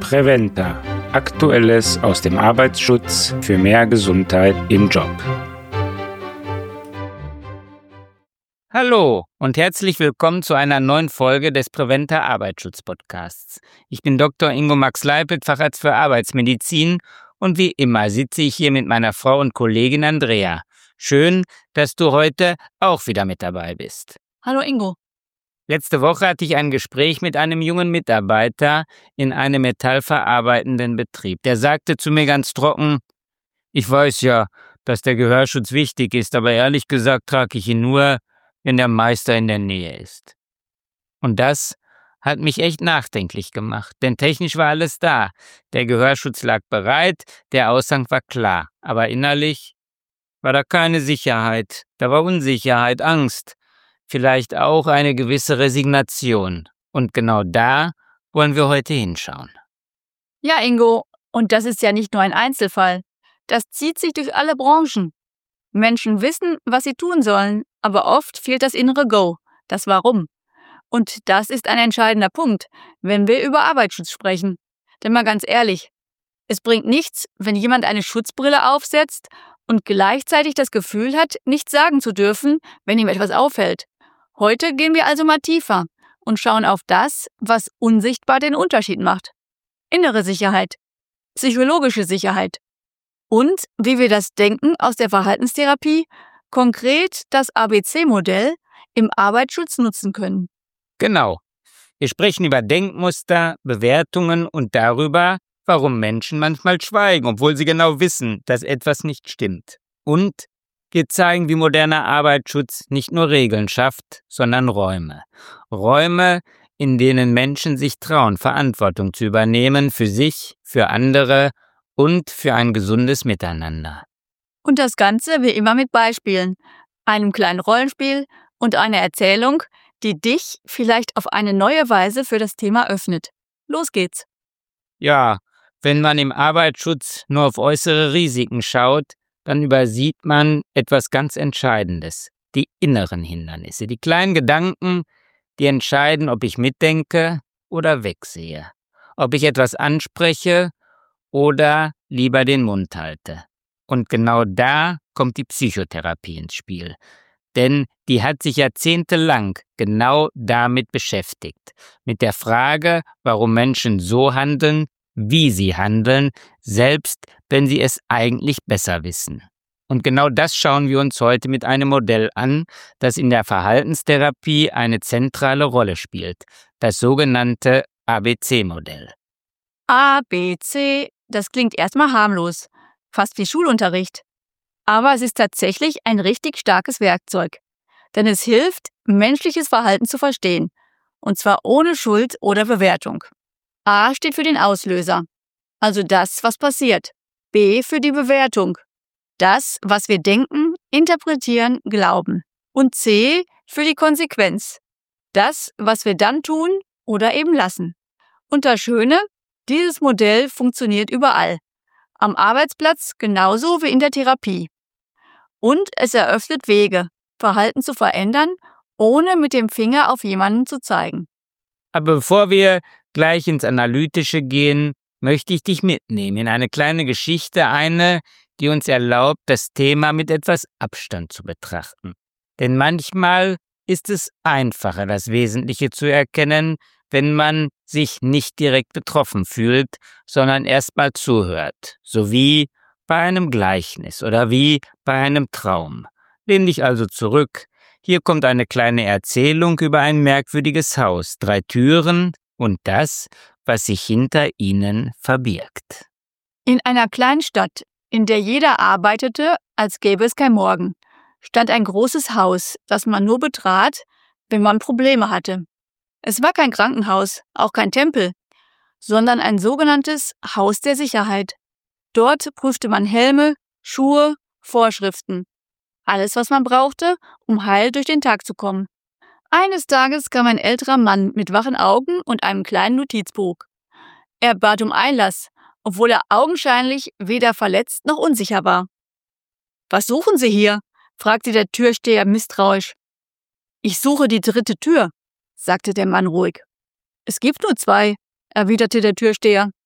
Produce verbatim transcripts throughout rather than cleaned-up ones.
Preventa. Aktuelles aus dem Arbeitsschutz für mehr Gesundheit im Job. Hallo und herzlich willkommen zu einer neuen Folge des Preventa Arbeitsschutz Podcasts. Ich bin Doktor Ingo Max Leipelt, Facharzt für Arbeitsmedizin, und wie immer sitze ich hier mit meiner Frau und Kollegin Andrea. Schön, dass du heute auch wieder mit dabei bist. Hallo Ingo. Letzte Woche hatte ich ein Gespräch mit einem jungen Mitarbeiter in einem metallverarbeitenden Betrieb. Der sagte zu mir ganz trocken: Ich weiß ja, dass der Gehörschutz wichtig ist, aber ehrlich gesagt trage ich ihn nur, wenn der Meister in der Nähe ist. Und das hat mich echt nachdenklich gemacht, denn technisch war alles da. Der Gehörschutz lag bereit, der Aushang war klar, aber innerlich war da keine Sicherheit, da war Unsicherheit, Angst, vielleicht auch eine gewisse Resignation. Und genau da wollen wir heute hinschauen. Ja, Ingo, und das ist ja nicht nur ein Einzelfall. Das zieht sich durch alle Branchen. Menschen wissen, was sie tun sollen, aber oft fehlt das innere Go, das Warum. Und das ist ein entscheidender Punkt, wenn wir über Arbeitsschutz sprechen. Denn mal ganz ehrlich, es bringt nichts, wenn jemand eine Schutzbrille aufsetzt und gleichzeitig das Gefühl hat, nichts sagen zu dürfen, wenn ihm etwas auffällt. Heute gehen wir also mal tiefer und schauen auf das, was unsichtbar den Unterschied macht. Innere Sicherheit, psychologische Sicherheit und wie wir das Denken aus der Verhaltenstherapie, konkret das A B C-Modell, im Arbeitsschutz nutzen können. Genau. Wir sprechen über Denkmuster, Bewertungen und darüber, warum Menschen manchmal schweigen, obwohl sie genau wissen, dass etwas nicht stimmt. Und wir zeigen, wie moderner Arbeitsschutz nicht nur Regeln schafft, sondern Räume. Räume, in denen Menschen sich trauen, Verantwortung zu übernehmen für sich, für andere und für ein gesundes Miteinander. Und das Ganze wie immer mit Beispielen, einem kleinen Rollenspiel und einer Erzählung, die dich vielleicht auf eine neue Weise für das Thema öffnet. Los geht's. Ja, wenn man im Arbeitsschutz nur auf äußere Risiken schaut, dann übersieht man etwas ganz Entscheidendes: die inneren Hindernisse, die kleinen Gedanken, die entscheiden, ob ich mitdenke oder wegsehe, ob ich etwas anspreche oder lieber den Mund halte. Und genau da kommt die Psychotherapie ins Spiel. Denn die hat sich jahrzehntelang genau damit beschäftigt. Mit der Frage, warum Menschen so handeln, wie sie handeln, selbst wenn sie es eigentlich besser wissen. Und genau das schauen wir uns heute mit einem Modell an, das in der Verhaltenstherapie eine zentrale Rolle spielt. Das sogenannte A B C-Modell. A, B, C, das klingt erstmal harmlos, fast wie Schulunterricht. Aber es ist tatsächlich ein richtig starkes Werkzeug. Denn es hilft, menschliches Verhalten zu verstehen. Und zwar ohne Schuld oder Bewertung. A steht für den Auslöser, also das, was passiert. B für die Bewertung, das, was wir denken, interpretieren, glauben. Und C für die Konsequenz, das, was wir dann tun oder eben lassen. Und das Schöne, dieses Modell funktioniert überall. Am Arbeitsplatz genauso wie in der Therapie. Und es eröffnet Wege, Verhalten zu verändern, ohne mit dem Finger auf jemanden zu zeigen. Aber bevor wir gleich ins Analytische gehen, möchte ich dich mitnehmen in eine kleine Geschichte, eine, die uns erlaubt, das Thema mit etwas Abstand zu betrachten. Denn manchmal ist es einfacher, das Wesentliche zu erkennen, wenn man sich nicht direkt betroffen fühlt, sondern erst mal zuhört, so wie bei einem Gleichnis oder wie bei einem Traum. Lehn dich also zurück. Hier kommt eine kleine Erzählung über ein merkwürdiges Haus, drei Türen und das, was sich hinter ihnen verbirgt. In einer kleinen Stadt, in der jeder arbeitete, als gäbe es kein Morgen, stand ein großes Haus, das man nur betrat, wenn man Probleme hatte. Es war kein Krankenhaus, auch kein Tempel, sondern ein sogenanntes Haus der Sicherheit. Dort prüfte man Helme, Schuhe, Vorschriften. Alles, was man brauchte, um heil durch den Tag zu kommen. Eines Tages kam ein älterer Mann mit wachen Augen und einem kleinen Notizbuch. Er bat um Einlass, obwohl er augenscheinlich weder verletzt noch unsicher war. »Was suchen Sie hier?« fragte der Türsteher misstrauisch. »Ich suche die dritte Tür«, sagte der Mann ruhig. »Es gibt nur zwei«, erwiderte der Türsteher.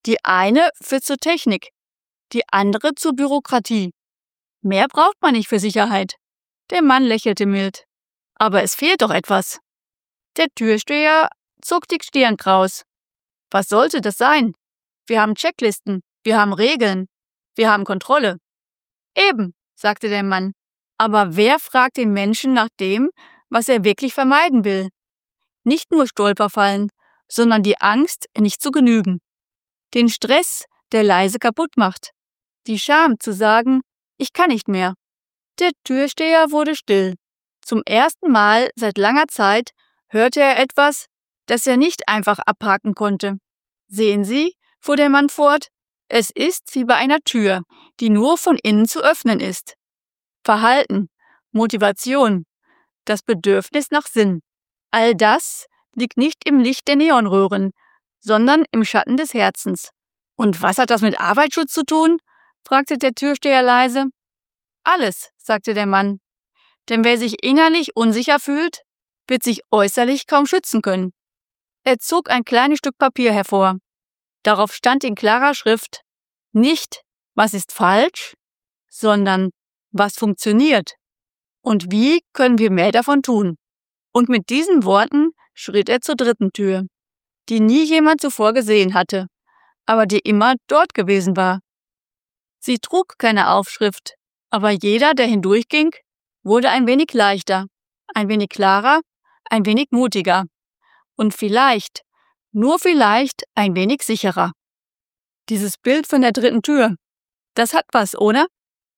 Die eine führt zur Technik, die andere zur Bürokratie. Mehr braucht man nicht für Sicherheit. Der Mann lächelte mild. Aber es fehlt doch etwas. Der Türsteher zog die Stirn kraus. Was sollte das sein? Wir haben Checklisten, wir haben Regeln, wir haben Kontrolle. Eben, sagte der Mann. Aber wer fragt den Menschen nach dem, was er wirklich vermeiden will? Nicht nur Stolperfallen, sondern die Angst, nicht zu genügen. Den Stress, der leise kaputt macht. Die Scham zu sagen, ich kann nicht mehr. Der Türsteher wurde still. Zum ersten Mal seit langer Zeit hörte er etwas, das er nicht einfach abhaken konnte. Sehen Sie, fuhr der Mann fort, es ist wie bei einer Tür, die nur von innen zu öffnen ist. Verhalten, Motivation, das Bedürfnis nach Sinn. All das liegt nicht im Licht der Neonröhren, sondern im Schatten des Herzens. Und was hat das mit Arbeitsschutz zu tun? Fragte der Türsteher leise. Alles, sagte der Mann. Denn wer sich innerlich unsicher fühlt, wird sich äußerlich kaum schützen können. Er zog ein kleines Stück Papier hervor. Darauf stand in klarer Schrift nicht, was ist falsch, sondern was funktioniert und wie können wir mehr davon tun. Und mit diesen Worten schritt er zur dritten Tür, die nie jemand zuvor gesehen hatte, aber die immer dort gewesen war. Sie trug keine Aufschrift, aber jeder, der hindurchging, wurde ein wenig leichter, ein wenig klarer, ein wenig mutiger und vielleicht, nur vielleicht, ein wenig sicherer. Dieses Bild von der dritten Tür, das hat was, oder?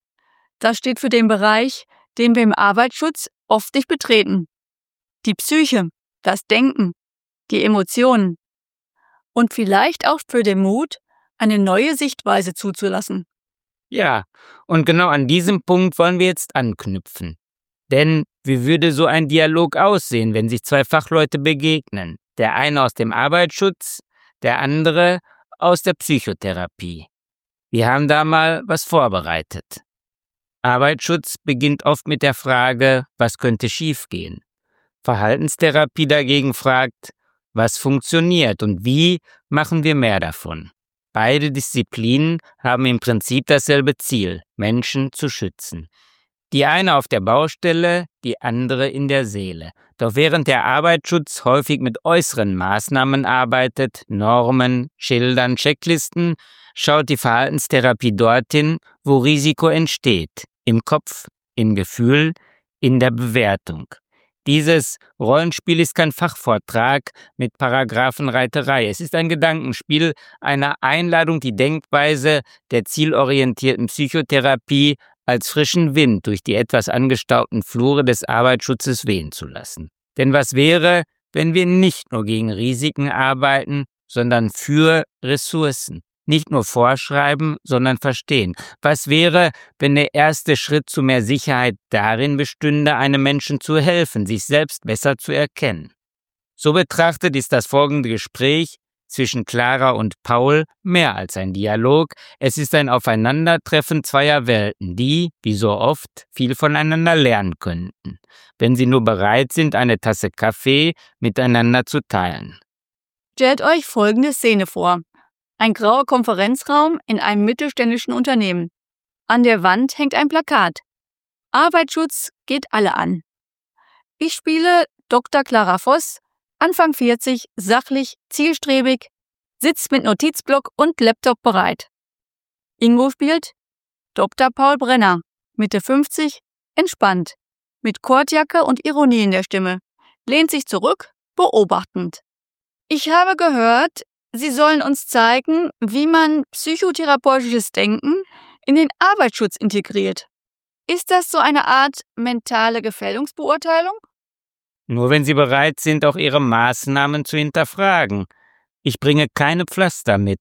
Das steht für den Bereich, den wir im Arbeitsschutz oft nicht betreten. Die Psyche, das Denken, die Emotionen und vielleicht auch für den Mut, eine neue Sichtweise zuzulassen. Ja, und genau an diesem Punkt wollen wir jetzt anknüpfen. Denn wie würde so ein Dialog aussehen, wenn sich zwei Fachleute begegnen? Der eine aus dem Arbeitsschutz, der andere aus der Psychotherapie. Wir haben da mal was vorbereitet. Arbeitsschutz beginnt oft mit der Frage, was könnte schiefgehen? Verhaltenstherapie dagegen fragt, was funktioniert und wie machen wir mehr davon? Beide Disziplinen haben im Prinzip dasselbe Ziel, Menschen zu schützen. Die eine auf der Baustelle, die andere in der Seele. Doch während der Arbeitsschutz häufig mit äußeren Maßnahmen arbeitet, Normen, Schildern, Checklisten, schaut die Verhaltenstherapie dorthin, wo Risiko entsteht, im Kopf, im Gefühl, in der Bewertung. Dieses Rollenspiel ist kein Fachvortrag mit Paragraphenreiterei. Es ist ein Gedankenspiel, eine Einladung, die Denkweise der zielorientierten Psychotherapie als frischen Wind durch die etwas angestaubten Flure des Arbeitsschutzes wehen zu lassen. Denn was wäre, wenn wir nicht nur gegen Risiken arbeiten, sondern für Ressourcen? Nicht nur vorschreiben, sondern verstehen. Was wäre, wenn der erste Schritt zu mehr Sicherheit darin bestünde, einem Menschen zu helfen, sich selbst besser zu erkennen? So betrachtet ist das folgende Gespräch zwischen Clara und Paul mehr als ein Dialog. Es ist ein Aufeinandertreffen zweier Welten, die, wie so oft, viel voneinander lernen könnten, wenn sie nur bereit sind, eine Tasse Kaffee miteinander zu teilen. Stellt euch folgende Szene vor. Ein grauer Konferenzraum in einem mittelständischen Unternehmen. An der Wand hängt ein Plakat. Arbeitsschutz geht alle an. Ich spiele Doktor Clara Voss, Anfang vierzig, sachlich, zielstrebig, sitzt mit Notizblock und Laptop bereit. Ingo spielt Doktor Paul Brenner, Mitte fünfzig, entspannt, mit Kordjacke und Ironie in der Stimme, lehnt sich zurück, beobachtend. Ich habe gehört, Sie sollen uns zeigen, wie man psychotherapeutisches Denken in den Arbeitsschutz integriert. Ist das so eine Art mentale Gefährdungsbeurteilung? Nur wenn Sie bereit sind, auch Ihre Maßnahmen zu hinterfragen. Ich bringe keine Pflaster mit,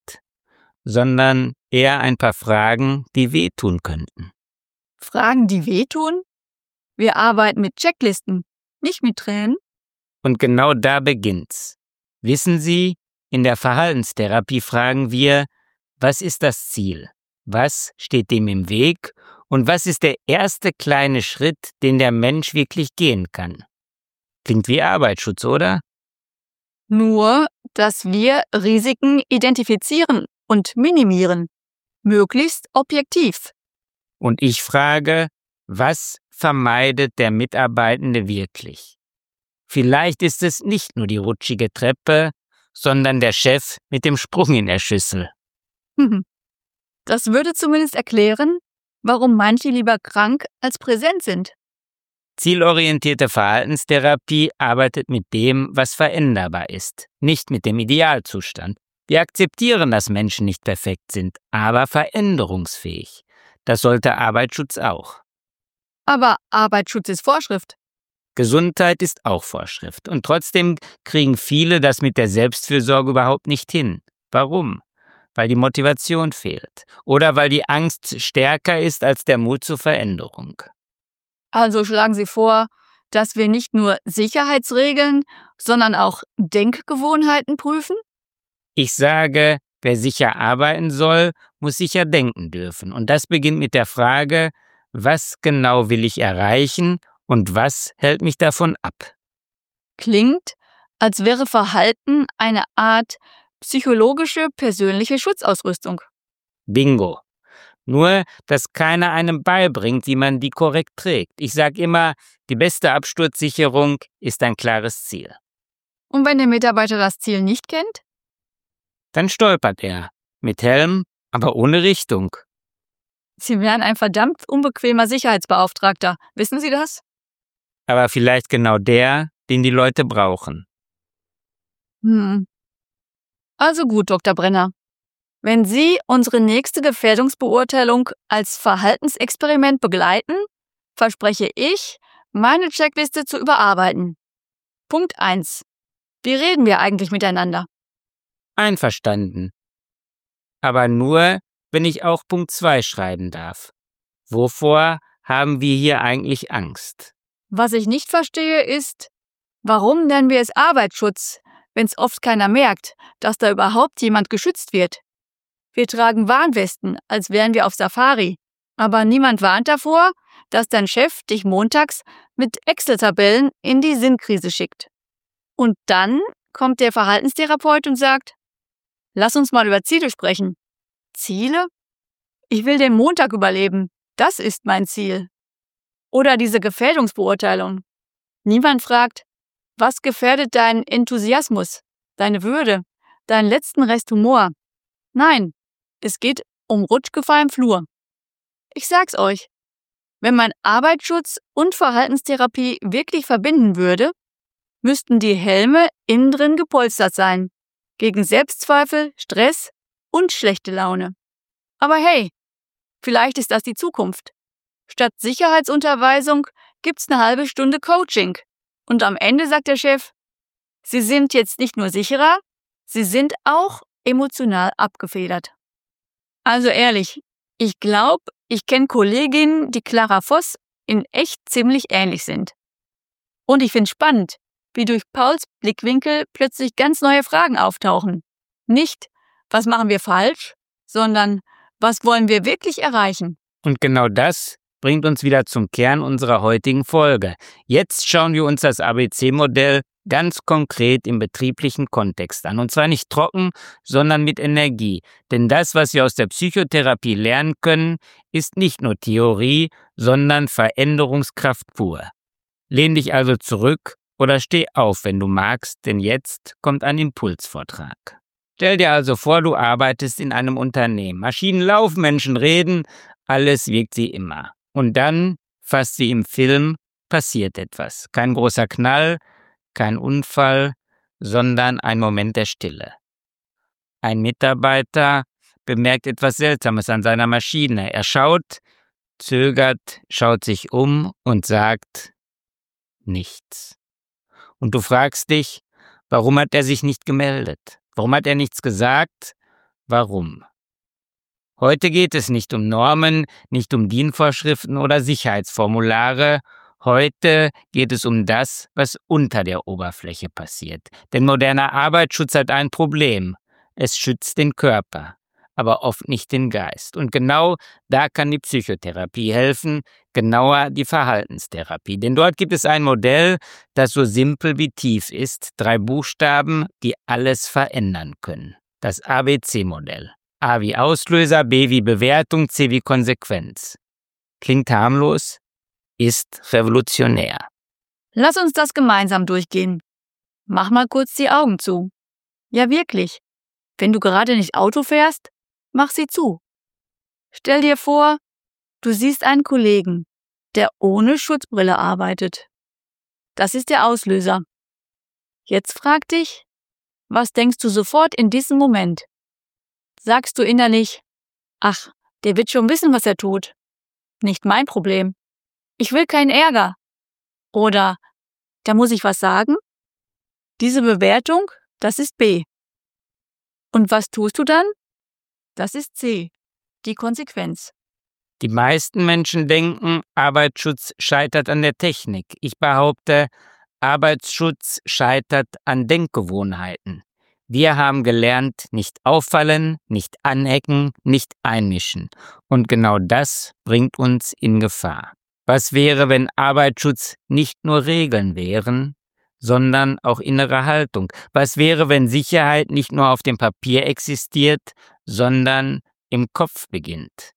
sondern eher ein paar Fragen, die wehtun könnten. Fragen, die wehtun? Wir arbeiten mit Checklisten, nicht mit Tränen. Und genau da beginnt's. Wissen Sie, in der Verhaltenstherapie fragen wir, was ist das Ziel? Was steht dem im Weg? Und was ist der erste kleine Schritt, den der Mensch wirklich gehen kann? Klingt wie Arbeitsschutz, oder? Nur, dass wir Risiken identifizieren und minimieren. Möglichst objektiv. Und ich frage, was vermeidet der Mitarbeitende wirklich? Vielleicht ist es nicht nur die rutschige Treppe, sondern der Chef mit dem Sprung in der Schüssel. Das würde zumindest erklären, warum manche lieber krank als präsent sind. Zielorientierte Verhaltenstherapie arbeitet mit dem, was veränderbar ist, nicht mit dem Idealzustand. Wir akzeptieren, dass Menschen nicht perfekt sind, aber veränderungsfähig. Das sollte Arbeitsschutz auch. Aber Arbeitsschutz ist Vorschrift. Gesundheit ist auch Vorschrift. Und trotzdem kriegen viele das mit der Selbstfürsorge überhaupt nicht hin. Warum? Weil die Motivation fehlt. Oder weil die Angst stärker ist als der Mut zur Veränderung. Also schlagen Sie vor, dass wir nicht nur Sicherheitsregeln, sondern auch Denkgewohnheiten prüfen? Ich sage, wer sicher arbeiten soll, muss sicher denken dürfen. Und das beginnt mit der Frage, was genau will ich erreichen und was hält mich davon ab? Klingt, als wäre Verhalten eine Art psychologische persönliche Schutzausrüstung. Bingo. Nur, dass keiner einem beibringt, wie man die korrekt trägt. Ich sage immer, die beste Absturzsicherung ist ein klares Ziel. Und wenn der Mitarbeiter das Ziel nicht kennt? Dann stolpert er. Mit Helm, aber ohne Richtung. Sie wären ein verdammt unbequemer Sicherheitsbeauftragter. Wissen Sie das? Aber vielleicht genau der, den die Leute brauchen. Hm. Also gut, Doktor Brenner. Wenn Sie unsere nächste Gefährdungsbeurteilung als Verhaltensexperiment begleiten, verspreche ich, meine Checkliste zu überarbeiten. Punkt eins. Wie reden wir eigentlich miteinander? Einverstanden. Aber nur, wenn ich auch Punkt zwei schreiben darf. Wovor haben wir hier eigentlich Angst? Was ich nicht verstehe ist, warum nennen wir es Arbeitsschutz, wenn es oft keiner merkt, dass da überhaupt jemand geschützt wird? Wir tragen Warnwesten, als wären wir auf Safari. Aber niemand warnt davor, dass dein Chef dich montags mit Excel-Tabellen in die Sinnkrise schickt. Und dann kommt der Verhaltenstherapeut und sagt, lass uns mal über Ziele sprechen. Ziele? Ich will den Montag überleben. Das ist mein Ziel. Oder diese Gefährdungsbeurteilung. Niemand fragt, was gefährdet deinen Enthusiasmus, deine Würde, deinen letzten Rest Humor? Nein, es geht um Rutschgefahr im Flur. Ich sag's euch, wenn man Arbeitsschutz und Verhaltenstherapie wirklich verbinden würde, müssten die Helme innen drin gepolstert sein. Gegen Selbstzweifel, Stress und schlechte Laune. Aber hey, vielleicht ist das die Zukunft. Statt Sicherheitsunterweisung gibt's eine halbe Stunde Coaching. Und am Ende sagt der Chef, Sie sind jetzt nicht nur sicherer, Sie sind auch emotional abgefedert. Also ehrlich, ich glaube, ich kenne Kolleginnen, die Clara Voss in echt ziemlich ähnlich sind. Und ich finde spannend, wie durch Pauls Blickwinkel plötzlich ganz neue Fragen auftauchen. Nicht, was machen wir falsch, sondern was wollen wir wirklich erreichen? Und genau das bringt uns wieder zum Kern unserer heutigen Folge. Jetzt schauen wir uns das A B C-Modell ganz konkret im betrieblichen Kontext an. Und zwar nicht trocken, sondern mit Energie. Denn das, was wir aus der Psychotherapie lernen können, ist nicht nur Theorie, sondern Veränderungskraft pur. Lehn dich also zurück oder steh auf, wenn du magst, denn jetzt kommt ein Impulsvortrag. Stell dir also vor, du arbeitest in einem Unternehmen. Maschinen laufen, Menschen reden, alles wirkt wie immer. Und dann, fast wie im Film, passiert etwas. Kein großer Knall, kein Unfall, sondern ein Moment der Stille. Ein Mitarbeiter bemerkt etwas Seltsames an seiner Maschine. Er schaut, zögert, schaut sich um und sagt nichts. Und du fragst dich, warum hat er sich nicht gemeldet? Warum hat er nichts gesagt? Warum? Heute geht es nicht um Normen, nicht um D I N-Vorschriften oder Sicherheitsformulare. Heute geht es um das, was unter der Oberfläche passiert. Denn moderner Arbeitsschutz hat ein Problem. Es schützt den Körper, aber oft nicht den Geist. Und genau da kann die Psychotherapie helfen, genauer die Verhaltenstherapie. Denn dort gibt es ein Modell, das so simpel wie tief ist. Drei Buchstaben, die alles verändern können. Das A B C-Modell. A wie Auslöser, B wie Bewertung, C wie Konsequenz. Klingt harmlos, ist revolutionär. Lass uns das gemeinsam durchgehen. Mach mal kurz die Augen zu. Ja, wirklich. Wenn du gerade nicht Auto fährst, mach sie zu. Stell dir vor, du siehst einen Kollegen, der ohne Schutzbrille arbeitet. Das ist der Auslöser. Jetzt frag dich, was denkst du sofort in diesem Moment? Sagst du innerlich, ach, der wird schon wissen, was er tut. Nicht mein Problem. Ich will keinen Ärger. Oder, da muss ich was sagen? Diese Bewertung, das ist B. Und was tust du dann? Das ist C, die Konsequenz. Die meisten Menschen denken, Arbeitsschutz scheitert an der Technik. Ich behaupte, Arbeitsschutz scheitert an Denkgewohnheiten. Wir haben gelernt, nicht auffallen, nicht anecken, nicht einmischen. Und genau das bringt uns in Gefahr. Was wäre, wenn Arbeitsschutz nicht nur Regeln wären, sondern auch innere Haltung? Was wäre, wenn Sicherheit nicht nur auf dem Papier existiert, sondern im Kopf beginnt?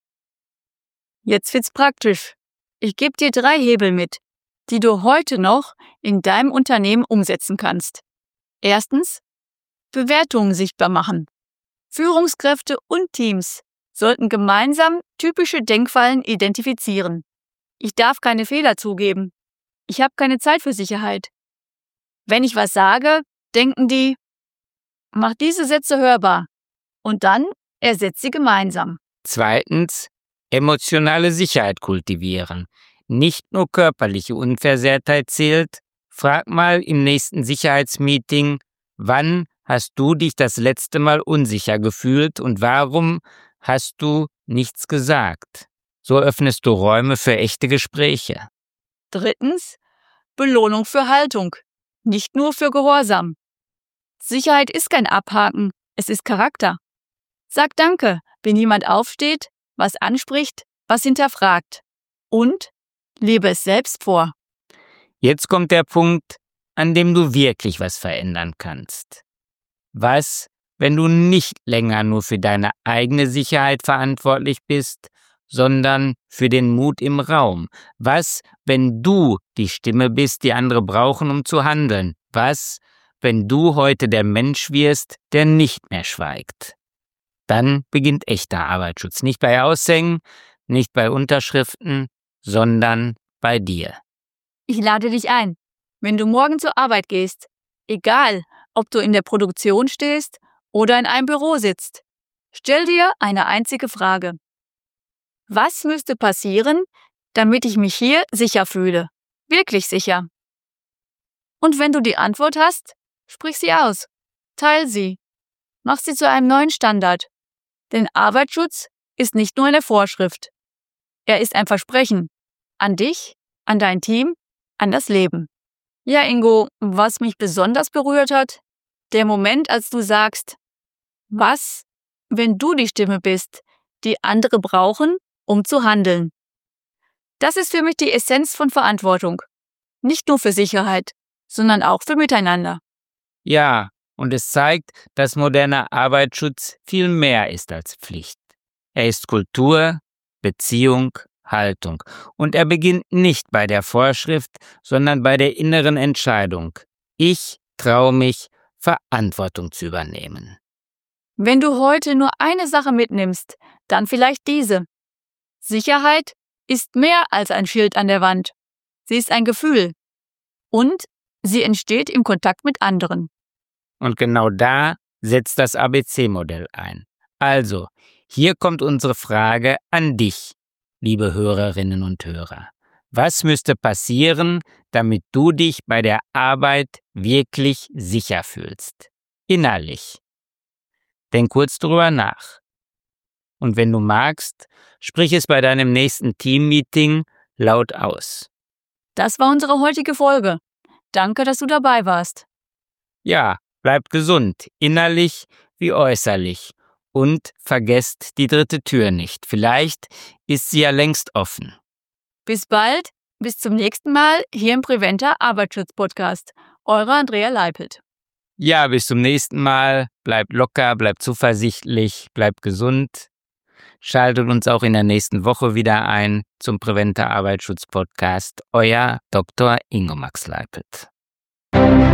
Jetzt wird's praktisch. Ich gebe dir drei Hebel mit, die du heute noch in deinem Unternehmen umsetzen kannst. Erstens, Bewertungen sichtbar machen. Führungskräfte und Teams sollten gemeinsam typische Denkfallen identifizieren. Ich darf keine Fehler zugeben. Ich habe keine Zeit für Sicherheit. Wenn ich was sage, denken die, mach diese Sätze hörbar. Und dann ersetzt sie gemeinsam. Zweitens, emotionale Sicherheit kultivieren. Nicht nur körperliche Unversehrtheit zählt. Frag mal im nächsten Sicherheitsmeeting, wann hast du dich das letzte Mal unsicher gefühlt und warum hast du nichts gesagt? So öffnest du Räume für echte Gespräche. Drittens, Belohnung für Haltung, nicht nur für Gehorsam. Sicherheit ist kein Abhaken, es ist Charakter. Sag Danke, wenn jemand aufsteht, was anspricht, was hinterfragt. Und lebe es selbst vor. Jetzt kommt der Punkt, an dem du wirklich was verändern kannst. Was, wenn du nicht länger nur für deine eigene Sicherheit verantwortlich bist, sondern für den Mut im Raum? Was, wenn du die Stimme bist, die andere brauchen, um zu handeln? Was, wenn du heute der Mensch wirst, der nicht mehr schweigt? Dann beginnt echter Arbeitsschutz. Nicht bei Aushängen, nicht bei Unterschriften, sondern bei dir. Ich lade dich ein, wenn du morgen zur Arbeit gehst, egal ob du in der Produktion stehst oder in einem Büro sitzt, stell dir eine einzige Frage. Was müsste passieren, damit ich mich hier sicher fühle? Wirklich sicher. Und wenn du die Antwort hast, sprich sie aus. Teil sie. Mach sie zu einem neuen Standard. Denn Arbeitsschutz ist nicht nur eine Vorschrift. Er ist ein Versprechen. An dich, an dein Team, an das Leben. Ja, Ingo, was mich besonders berührt hat, der Moment, als du sagst, was, wenn du die Stimme bist, die andere brauchen, um zu handeln. Das ist für mich die Essenz von Verantwortung. Nicht nur für Sicherheit, sondern auch für Miteinander. Ja, und es zeigt, dass moderner Arbeitsschutz viel mehr ist als Pflicht. Er ist Kultur, Beziehung, Haltung. Und er beginnt nicht bei der Vorschrift, sondern bei der inneren Entscheidung. Ich traue mich, Verantwortung zu übernehmen. Wenn du heute nur eine Sache mitnimmst, dann vielleicht diese. Sicherheit ist mehr als ein Schild an der Wand. Sie ist ein Gefühl. Und sie entsteht im Kontakt mit anderen. Und genau da setzt das A B C-Modell ein. Also, hier kommt unsere Frage an dich, liebe Hörerinnen und Hörer. Was müsste passieren, damit du dich bei der Arbeit wirklich sicher fühlst? Innerlich. Denk kurz drüber nach. Und wenn du magst, sprich es bei deinem nächsten Teammeeting laut aus. Das war unsere heutige Folge. Danke, dass du dabei warst. Ja, bleibt gesund, innerlich wie äußerlich. Und vergesst die dritte Tür nicht. Vielleicht ist sie ja längst offen. Bis bald, bis zum nächsten Mal hier im Preventer Arbeitsschutz Podcast. Eure Andrea Leipelt. Ja, bis zum nächsten Mal. Bleibt locker, bleibt zuversichtlich, bleibt gesund. Schaltet uns auch in der nächsten Woche wieder ein zum Preventer Arbeitsschutz Podcast. Euer Doktor Ingo Max Leipelt.